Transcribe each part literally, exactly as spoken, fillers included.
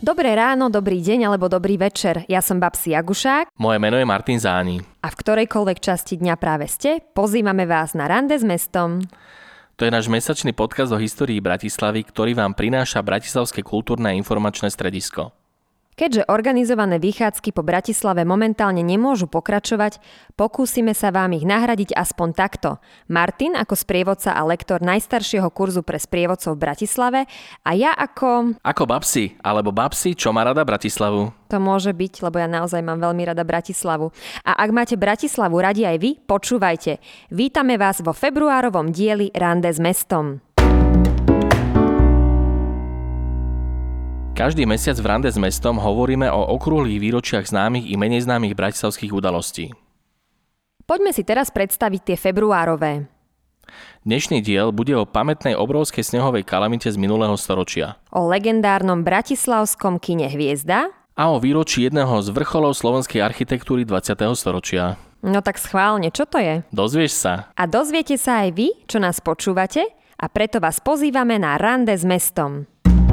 Dobré ráno, dobrý deň alebo dobrý večer. Ja som Babsi Jagušák. Moje meno je Martin Záni. A v ktorejkoľvek časti dňa práve ste, pozývame vás na Rande s mestom. To je náš mesačný podcast o histórii Bratislavy, ktorý vám prináša Bratislavské kultúrne a informačné stredisko. Keďže organizované vychádzky po Bratislave momentálne nemôžu pokračovať, pokúsime sa vám ich nahradiť aspoň takto. Martin ako sprievodca a lektor najstaršieho kurzu pre sprievodcov v Bratislave a ja ako... Ako Babsi, alebo Babsi, čo má rada Bratislavu. To môže byť, lebo ja naozaj mám veľmi rada Bratislavu. A ak máte Bratislavu radi aj vy, počúvajte. Vítame vás vo februárovom dieli Rande s mestom. Každý mesiac v Rande s mestom hovoríme o okrúhlych výročiach známych i menej známych bratislavských udalostí. Poďme si teraz predstaviť tie februárové. Dnešný diel bude o pamätnej obrovskej snehovej kalamite z minulého storočia. O legendárnom bratislavskom kine Hviezda. A o výročí jedného z vrcholov slovenskej architektúry dvadsiateho storočia. No tak schválne, čo to je? Dozvieš sa. A dozviete sa aj vy, čo nás počúvate, a preto vás pozývame na Rande s mestom.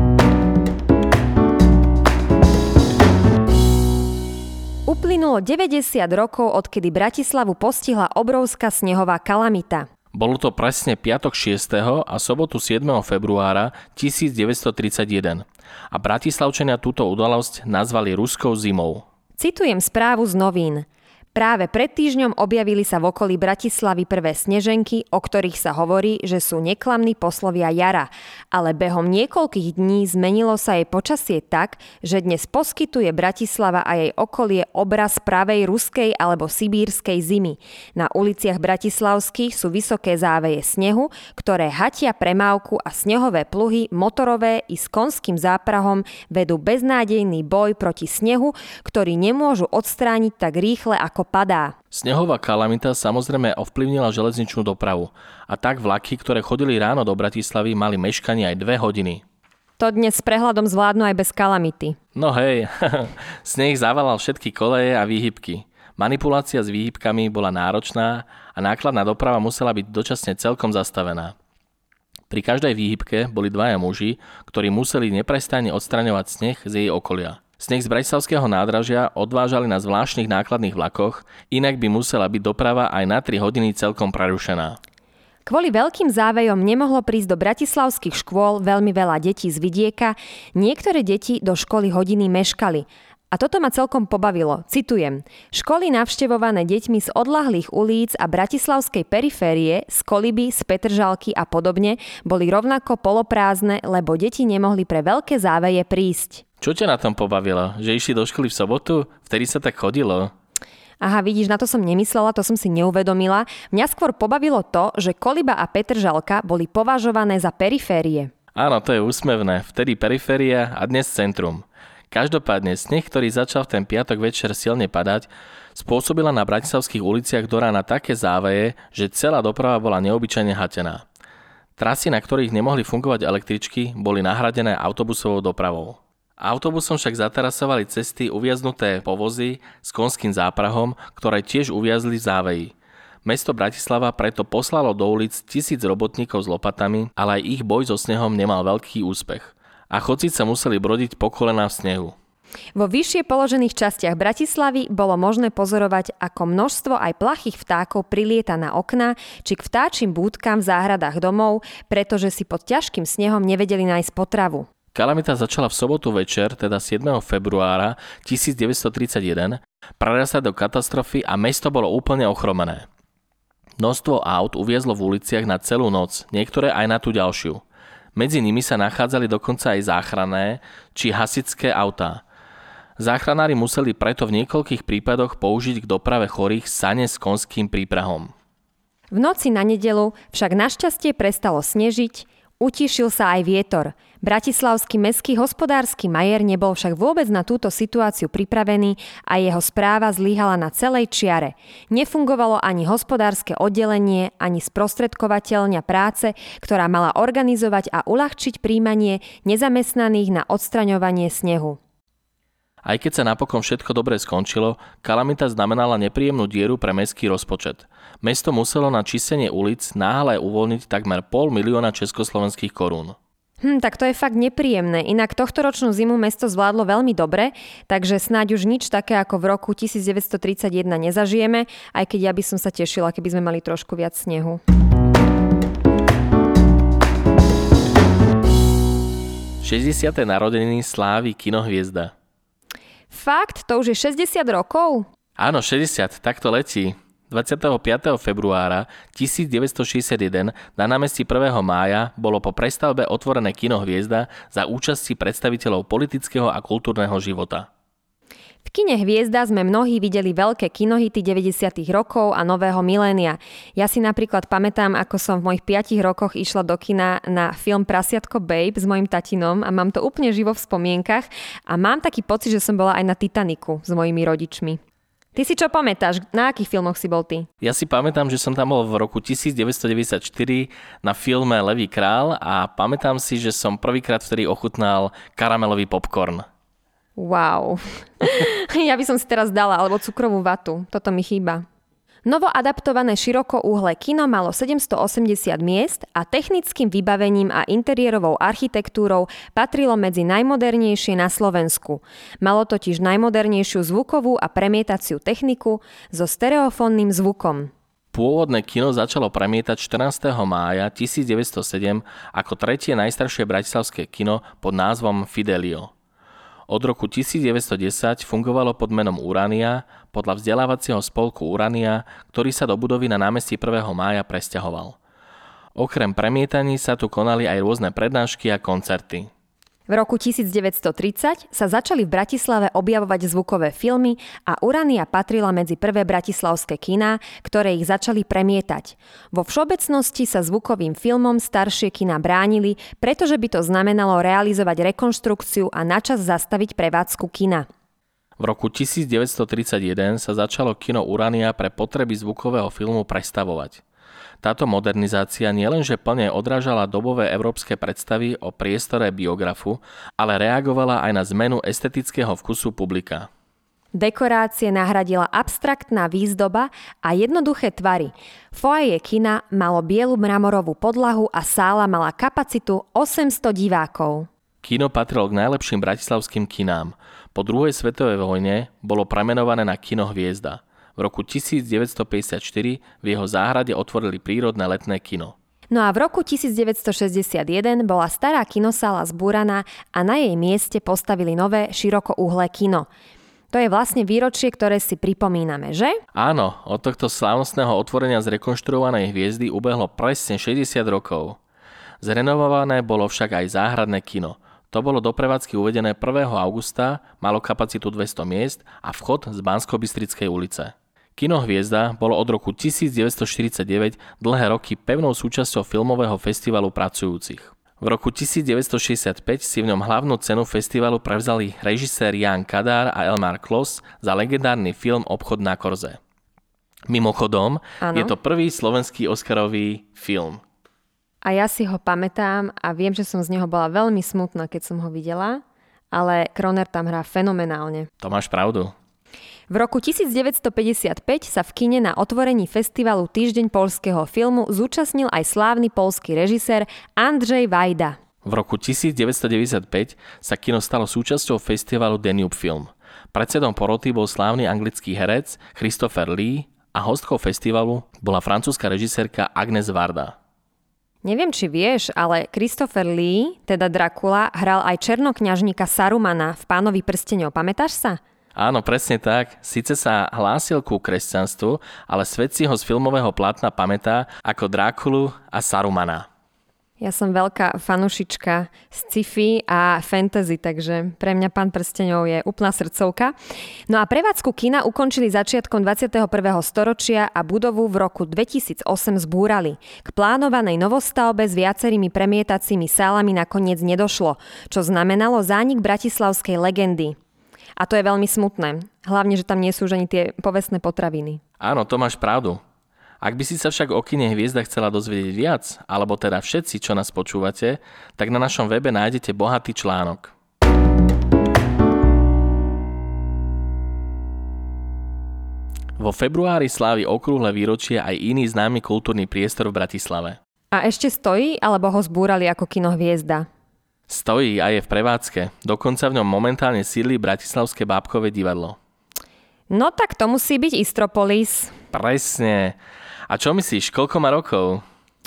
Uplynulo deväťdesiat rokov, odkedy Bratislavu postihla obrovská snehová kalamita. Bolo to presne piatok šiesteho a sobotu siedmeho februára tisícdeväťstotridsaťjeden. A Bratislavčania túto udalosť nazvali Ruskou zimou. Citujem správu z novín. Práve pred týždňom objavili sa v okolí Bratislavy prvé sneženky, o ktorých sa hovorí, že sú neklamní poslovia jara. Ale behom niekoľkých dní zmenilo sa jej počasie tak, že dnes poskytuje Bratislava a jej okolie obraz pravej ruskej alebo sibírskej zimy. Na uliciach bratislavských sú vysoké záveje snehu, ktoré hatia premávku a snehové pluhy, motorové i s konským záprahom vedú beznádejný boj proti snehu, ktorý nemôžu odstrániť tak rýchle ako padá. Snehová kalamita samozrejme ovplyvnila železničnú dopravu a tak vlaky, ktoré chodili ráno do Bratislavy, mali meškanie aj dve hodiny. To dnes s prehľadom zvládnu aj bez kalamity. No hej, sneh zavalal všetky koleje a výhybky. Manipulácia s výhybkami bola náročná a nákladná doprava musela byť dočasne celkom zastavená. Pri každej výhybke boli dvaja muži, ktorí museli neprestajne odstraňovať sneh z jej okolia. Sneh z bratislavského nádražia odvážali na zvláštnych nákladných vlakoch, inak by musela byť doprava aj na tri hodiny celkom prerušená. Kvôli veľkým závejom nemohlo prísť do bratislavských škôl veľmi veľa detí z vidieka, niektoré deti do školy hodiny meškali. A toto ma celkom pobavilo. Citujem. Školy navštevované deťmi z odľahlých ulíc a bratislavskej periférie, z Koliby, z Petržalky a podobne, boli rovnako poloprázdne, lebo deti nemohli pre veľké záveje prísť. Čo ťa na tom pobavilo? Že išli do školy v sobotu? Vtedy sa tak chodilo? Aha, vidíš, na to som nemyslela, to som si neuvedomila. Mňa skôr pobavilo to, že Koliba a Petržalka boli považované za periférie. Áno, to je úsmevné. Vtedy periféria a dnes centrum. Každopádne sneh, ktorý začal v ten piatok večer silne padať, spôsobila na bratislavských uliciach do rána také záveje, že celá doprava bola neobyčajne hatená. Trasy, na ktorých nemohli fungovať električky, boli nahradené autobusovou dopravou. Autobusom však zaterasovali cesty uviaznuté povozy s konským záprahom, ktoré tiež uviazli v záveji. Mesto Bratislava preto poslalo do ulic tisíc robotníkov s lopatami, ale aj ich boj so snehom nemal veľký úspech. A chodci sa museli brodiť po kolená v snehu. Vo vyššie položených častiach Bratislavy bolo možné pozorovať, ako množstvo aj plachých vtákov prilieta na okná či k vtáčim búdkam v záhradách domov, pretože si pod ťažkým snehom nevedeli nájsť potravu. Kalamita začala v sobotu večer, teda siedmeho februára tisícdeväťstotridsaťjeden, prerastať do katastrofy a mesto bolo úplne ochromené. Množstvo aut uviezlo v uliciach na celú noc, niektoré aj na tú ďalšiu. Medzi nimi sa nachádzali dokonca aj záchranné či hasičské autá. Záchranári museli preto v niekoľkých prípadoch použiť k doprave chorých sane s konským príprahom. V noci na nedeľu však našťastie prestalo snežiť, utíšil sa aj vietor. Bratislavský mestský hospodársky majer nebol však vôbec na túto situáciu pripravený a jeho správa zlyhala na celej čiare. Nefungovalo ani hospodárske oddelenie, ani sprostredkovateľňa práce, ktorá mala organizovať a uľahčiť príjmanie nezamestnaných na odstraňovanie snehu. Aj keď sa napokon všetko dobre skončilo, kalamita znamenala nepríjemnú dieru pre mestský rozpočet. Mesto muselo na čistenie ulic náhle uvoľniť takmer pol milióna československých korún. Hm, tak to je fakt nepríjemné. Inak tohtoročnú zimu mesto zvládlo veľmi dobre, takže snáď už nič také ako v roku devätnásťtridsaťjeden nezažijeme, aj keď ja by som sa tešila, keby sme mali trošku viac snehu. šesťdesiate narodeniny slávi kinohviezda. Fakt? To už je šesťdesiat rokov? Áno, šesťdesiat, tak to letí. dvadsiateho piateho februára tisícdeväťstošesťdesiatjeden na námestí prvého mája bolo po prestavbe otvorené kino Hviezda za účasti predstaviteľov politického a kultúrneho života. V kine Hviezda sme mnohí videli veľké kinohity deväťdesiatych rokov a nového milénia. Ja si napríklad pamätám, ako som v mojich piatich rokoch išla do kina na film Prasiatko Babe s mojim tatinom a mám to úplne živo v spomienkach a mám taký pocit, že som bola aj na Titaniku s mojimi rodičmi. Ty si čo pamätáš? Na akých filmoch si bol ty? Ja si pamätám, že som tam bol v roku devätnásťstodeväťdesiatštyri na filme Levý král a pamätám si, že som prvýkrát vtedy ochutnal karamelový popcorn. Wow. Ja by som si teraz dala, alebo cukrovú vatu. Toto mi chýba. Novo adaptované širokouhlé kino malo sedemstoosemdesiat miest a technickým vybavením a interiérovou architektúrou patrilo medzi najmodernejšie na Slovensku. Malo totiž najmodernejšiu zvukovú a premietaciu techniku so stereofónnym zvukom. Pôvodné kino začalo premietať štrnásteho mája tisícdeväťstosedem ako tretie najstaršie bratislavské kino pod názvom Fidelio. Od roku tisícdeväťstodesať fungovalo pod menom Urania podľa vzdelávacieho spolku Urania, ktorý sa do budovy na námestí prvého mája presťahoval. Okrem premietaní sa tu konali aj rôzne prednášky a koncerty. V roku tisícdeväťstotridsať sa začali v Bratislave objavovať zvukové filmy a Urania patrila medzi prvé bratislavské kiná, ktoré ich začali premietať. Vo všeobecnosti sa zvukovým filmom staršie kiná bránili, pretože by to znamenalo realizovať rekonštrukciu a načas zastaviť prevádzku kina. V roku tisícdeväťstotridsaťjeden sa začalo kino Urania pre potreby zvukového filmu prestavovať. Táto modernizácia nielenže plne odrážala dobové európske predstavy o priestore biografu, ale reagovala aj na zmenu estetického vkusu publika. Dekorácie nahradila abstraktná výzdoba a jednoduché tvary. Foaje kina malo bielu mramorovú podlahu a sála mala kapacitu osemsto divákov. Kino patrilo k najlepším bratislavským kinám. Po druhej svetovej vojne bolo premenované na kino Hviezda. V roku tisícdeväťstopäťdesiatštyri v jeho záhrade otvorili prírodné letné kino. No a v roku tisícdeväťstošesťdesiatjeden bola stará kinosála zbúraná a na jej mieste postavili nové širokouhlé kino. To je vlastne výročie, ktoré si pripomíname, že? Áno, od tohto slávnostného otvorenia zrekonštruovanej Hviezdy ubehlo presne šesťdesiat rokov. Zrenovované bolo však aj záhradné kino. To bolo do prevádzky uvedené prvého augusta, malo kapacitu dvesto miest a vchod z Banskobystrickej ulice. Kino Hviezda bolo od roku tisícdeväťstoštyridsaťdeväť dlhé roky pevnou súčasťou filmového festivalu pracujúcich. V roku tisícdeväťstošesťdesiatpäť si v ňom hlavnú cenu festivalu prevzali režisér Jan Kadár a Elmar Klos za legendárny film Obchod na Korze. Mimochodom, ano. Je to prvý slovenský oscarový film. A ja si ho pamätám a viem, že som z neho bola veľmi smutná, keď som ho videla, ale Kroner tam hrá fenomenálne. To máš pravdu. V roku tisícdeväťstopäťdesiatpäť sa v kine na otvorení festivalu Týždeň poľského filmu zúčastnil aj slávny poľský režisér Andrzej Wajda. V roku tisícdeväťstodeväťdesiatpäť sa kino stalo súčasťou festivalu Danube Film. Predsedom poroty bol slávny anglický herec Christopher Lee a hostkou festivalu bola francúzska režisérka Agnès Varda. Neviem, či vieš, ale Christopher Lee, teda Dracula, hral aj černokňažníka Sarumana v Pánovi prsteňov. Pamätáš sa? Áno, presne tak. Sice sa hlásil ku kresťanstvu, ale svet si ho z filmového plátna pamätá ako Drákulu a Sarumana. Ja som veľká fanušička sci-fi a fantasy, takže pre mňa Pán prsteňov je úplná srdcovka. No a prevádzku kina ukončili začiatkom dvadsiateho prvého storočia a budovu v roku dvetisícosem zbúrali. K plánovanej novostavbe s viacerými premietacími sálami nakoniec nedošlo, čo znamenalo zánik bratislavskej legendy. A to je veľmi smutné. Hlavne, že tam nie sú už ani tie povestné potraviny. Áno, to máš pravdu. Ak by si sa však o kine Hviezda chcela dozvedieť viac, alebo teda všetci, čo nás počúvate, tak na našom webe nájdete bohatý článok. Vo februári slávi okrúhle výročie aj iný známy kultúrny priestor v Bratislave. A ešte stojí, alebo ho zbúrali ako kino Hviezda? Stojí a je v prevádzke. Dokonca v ňom momentálne sídli Bratislavské bábkové divadlo. No tak to musí byť Istropolis. Presne. A čo myslíš, koľko má rokov?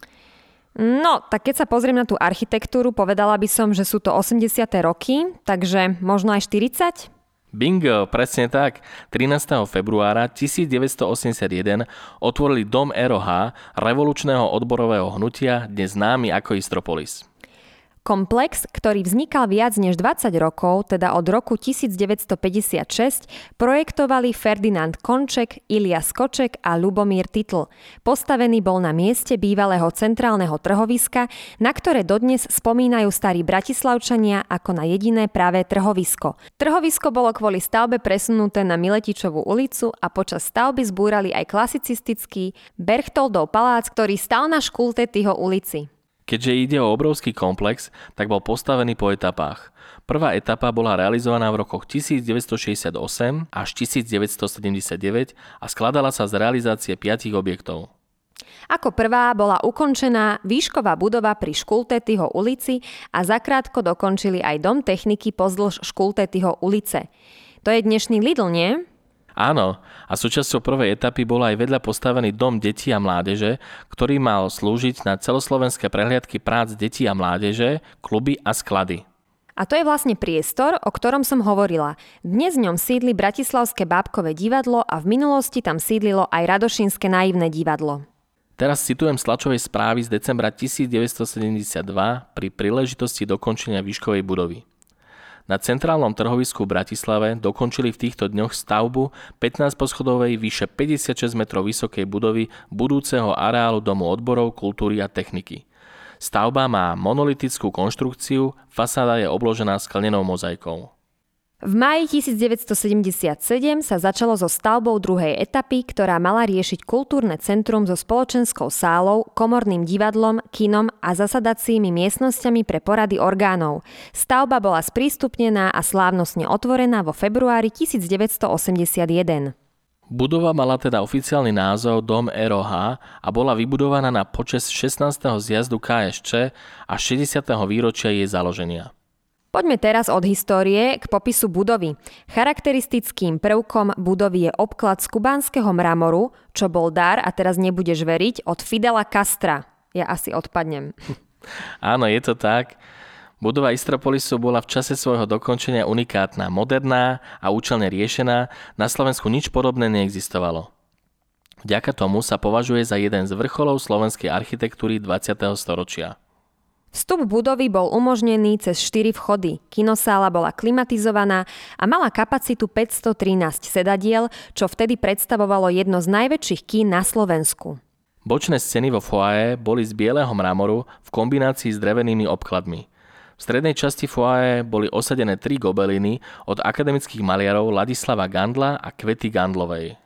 No, tak keď sa pozriem na tú architektúru, povedala by som, že sú to osemdesiate roky, takže možno aj štyridsať? Bingo, presne tak. trinásteho februára tisícdeväťstoosemdesiatjeden otvorili Dom er o há, revolučného odborového hnutia, dnes známy ako Istropolis. Komplex, ktorý vznikal viac než dvadsať rokov, teda od roku tisícdeväťstopäťdesiatšesť, projektovali Ferdinand Konček, Ilia Skoček a Ľubomír Titl. Postavený bol na mieste bývalého centrálneho trhoviska, na ktoré dodnes spomínajú starí bratislavčania ako na jediné pravé trhovisko. Trhovisko bolo kvôli stavbe presunuté na Miletičovú ulicu a počas stavby zbúrali aj klasicistický Berchtoldov palác, ktorý stal na Škultetýho ulici. Keďže ide o obrovský komplex, tak bol postavený po etapách. Prvá etapa bola realizovaná v rokoch tisícdeväťstošesťdesiatosem až tisícdeväťstosedemdesiatdeväť a skladala sa z realizácie piatich objektov. Ako prvá bola ukončená výšková budova pri Škultetýho ulici a zakrátko dokončili aj dom techniky pozdĺž Škultetýho ulice. To je dnešný Lidl, nie? Áno, a súčasťou prvej etapy bol aj vedľa postavený Dom detí a mládeže, ktorý mal slúžiť na celoslovenské prehliadky prác detí a mládeže, kluby a sklady. A to je vlastne priestor, o ktorom som hovorila. Dnes v ňom sídli Bratislavské bábkové divadlo a v minulosti tam sídlilo aj Radošínske naivné divadlo. Teraz citujem z tlačovej správy z decembra tisícdeväťstosedemdesiatdva pri príležitosti dokončenia výškovej budovy. Na centrálnom trhovisku v Bratislave dokončili v týchto dňoch stavbu pätnásťposchodovej vyše päťdesiatšesť metrov vysokej budovy budúceho areálu Domu odborov, kultúry a techniky. Stavba má monolitickú konštrukciu, fasáda je obložená sklenenou mozaikou. V máji tisícdeväťstosedemdesiatsedem sa začalo so stavbou druhej etapy, ktorá mala riešiť kultúrne centrum so spoločenskou sálou, komorným divadlom, kinom a zasadacími miestnosťami pre porady orgánov. Stavba bola sprístupnená a slávnostne otvorená vo februári tisícdeväťstoosemdesiatjeden. Budova mala teda oficiálny názov Dom er o há a bola vybudovaná na počesť šestnásteho zjazdu ká es čé a šesťdesiateho výročia jej založenia. Poďme teraz od histórie k popisu budovy. Charakteristickým prvkom budovy je obklad z kubánskeho mramoru, čo bol dar, a teraz nebudeš veriť, od Fidela Castra. Ja asi odpadnem. Áno, je to tak. Budova Istropolisu bola v čase svojho dokončenia unikátna, moderná a účelne riešená. Na Slovensku nič podobné neexistovalo. Vďaka tomu sa považuje za jeden z vrcholov slovenskej architektúry dvadsiateho storočia. Vstup budovy bol umožnený cez štyri vchody. Kinosála bola klimatizovaná a mala kapacitu päťstotrinásť sedadiel, čo vtedy predstavovalo jedno z najväčších kín na Slovensku. Bočné scény vo foaje boli z bieleho mramoru v kombinácii s drevenými obkladmi. V strednej časti foaje boli osadené tri gobeliny od akademických maliarov Ladislava Gandla a Kvety Gandlovej.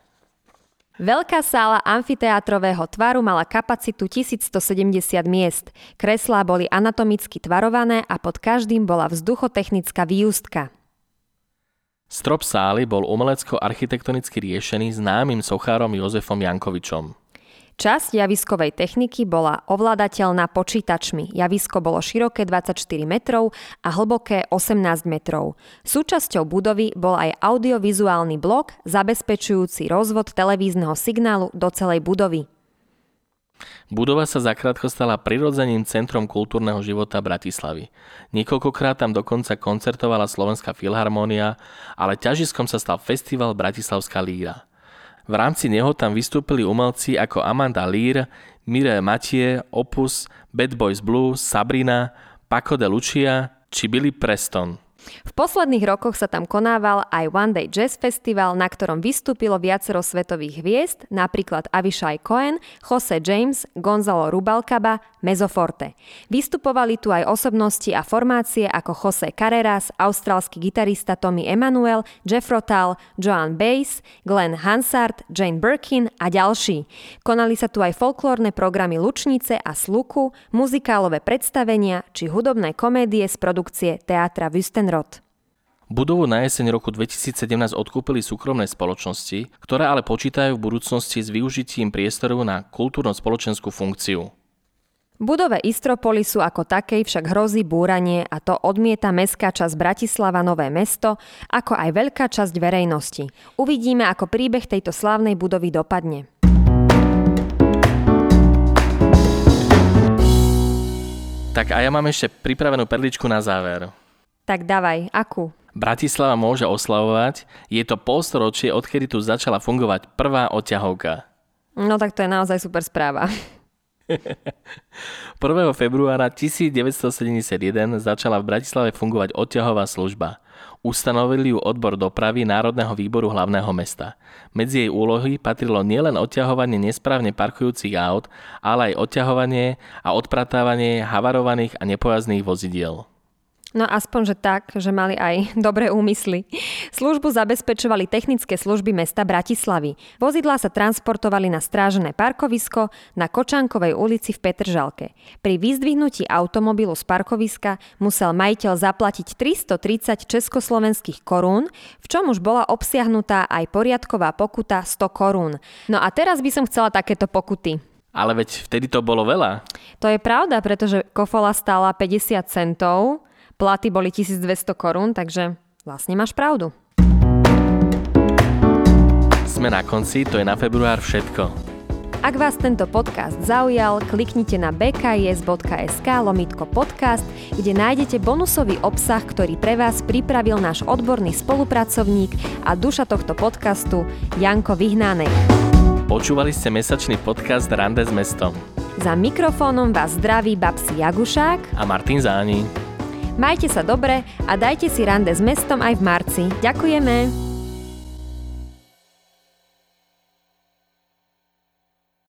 Veľká sála amfiteátrového tvaru mala kapacitu tisícstosedemdesiat miest. Kreslá boli anatomicky tvarované a pod každým bola vzduchotechnická výustka. Strop sály bol umelecko-architektonicky riešený známym sochárom Jozefom Jankovičom. Časť javiskovej techniky bola ovládateľná počítačmi. Javisko bolo široké dvadsaťštyri metrov a hlboké osemnásť metrov. Súčasťou budovy bol aj audiovizuálny blok, zabezpečujúci rozvod televízneho signálu do celej budovy. Budova sa zakrátko stala prirodzeným centrom kultúrneho života Bratislavy. Niekoľkokrát tam dokonca koncertovala Slovenská filharmónia, ale ťažiskom sa stal festival Bratislavská líra. V rámci neho tam vystúpili umelci ako Amanda Lear, Mireille Mathieu, Opus, Bad Boys Blue, Sabrina, Paco de Lucia či Billy Preston. V posledných rokoch sa tam konával aj One Day Jazz Festival, na ktorom vystúpilo viacero svetových hviezd, napríklad Avishai Cohen, Jose James, Gonzalo Rubalcaba, Mezzoforte. Vystupovali tu aj osobnosti a formácie ako José Carreras, austrálsky gitarista Tommy Emmanuel, Jeff Rotal, Joan Baez, Glenn Hansard, Jane Birkin a ďalší. Konali sa tu aj folklórne programy Lučnice a Sluku, muzikálové predstavenia či hudobné komédie z produkcie Teatra Wüstenrot. Budovu na jeseň roku dvetisícsedemnásť odkúpili súkromné spoločnosti, ktoré ale počítajú v budúcnosti s využitím priestoru na kultúrno-spoločenskú funkciu. Budove Istropolisu ako takej však hrozí búranie a to odmieta mestská časť Bratislava Nové Mesto, ako aj veľká časť verejnosti. Uvidíme, ako príbeh tejto slávnej budovy dopadne. Tak a ja mám ešte pripravenú perličku na záver. Tak dávaj, akú? Bratislava môže oslavovať, je to polstoročie, odkedy tu začala fungovať prvá odťahovka. No tak to je naozaj super správa. prvého februára devätnásťsedemdesiatjeden začala v Bratislave fungovať odťahová služba. Ustanovili ju odbor dopravy Národného výboru hlavného mesta. Medzi jej úlohy patrilo nielen odťahovanie nesprávne parkujúcich aut, ale aj odťahovanie a odpratávanie havarovaných a nepojazdných vozidiel. No aspoň, že tak, že mali aj dobré úmysly. Službu zabezpečovali technické služby mesta Bratislavy. Vozidlá sa transportovali na strážené parkovisko na Kočánkovej ulici v Petržalke. Pri vyzdvihnutí automobilu z parkoviska musel majiteľ zaplatiť tristotridsať československých korún, v čom už bola obsiahnutá aj poriadková pokuta sto korún. No a teraz by som chcela takéto pokuty. Ale veď vtedy to bolo veľa. To je pravda, pretože kofola stála päťdesiat centov, platy boli tisícdvesto korún, takže vlastne máš pravdu. Sme na konci, to je na február všetko. Ak vás tento podcast zaujal, kliknite na bkis.sk lomítko podcast, kde nájdete bonusový obsah, ktorý pre vás pripravil náš odborný spolupracovník a duša tohto podcastu Janko Vyhnánek. Počúvali ste mesačný podcast Rande s mestom. Za mikrofónom vás zdraví Babsi Jagušák a Martin Záni. Majte sa dobre a dajte si rande s mestom aj v marci. Ďakujeme.